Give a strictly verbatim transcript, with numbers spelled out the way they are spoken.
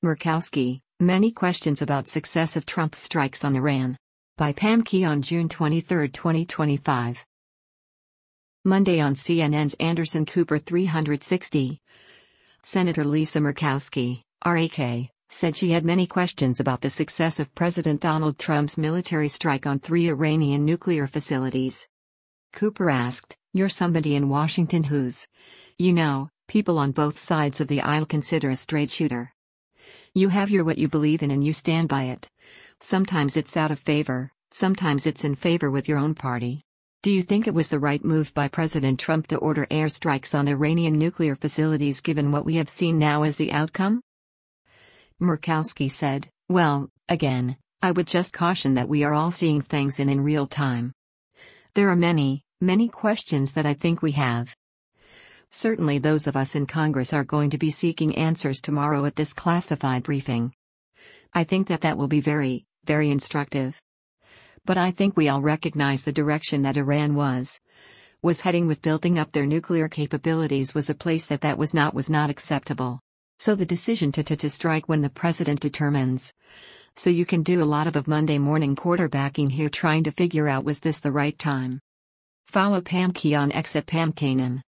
Murkowski, many questions about successive Trump strikes on Iran. By Pam Key on June twenty-third, twenty twenty-five. Monday on C N N's Anderson Cooper three sixty. Senator Lisa Murkowski, R A K, said she had many questions about the success of President Donald Trump's military strike on three Iranian nuclear facilities. Cooper asked, "You're somebody in Washington who's, you know, people on both sides of the aisle consider a straight shooter. You have your what you believe in and you stand by it. Sometimes it's out of favor, sometimes it's in favor with your own party. Do you think it was the right move by President Trump to order airstrikes on Iranian nuclear facilities given what we have seen now as the outcome?" Murkowski said, "Well, again, I would just caution that we are all seeing things in in real time. There are many, many questions that I think we have. Certainly those of us in Congress are going to be seeking answers tomorrow at this classified briefing. I think that that will be very, very instructive. But I think we all recognize the direction that Iran was was heading with building up their nuclear capabilities was a place that that was not was not acceptable. So the decision to to to strike when the president determines. So you can do a lot of of Monday morning quarterbacking here trying to figure out was this the right time." Follow Pam Key on X at Pam Kanan.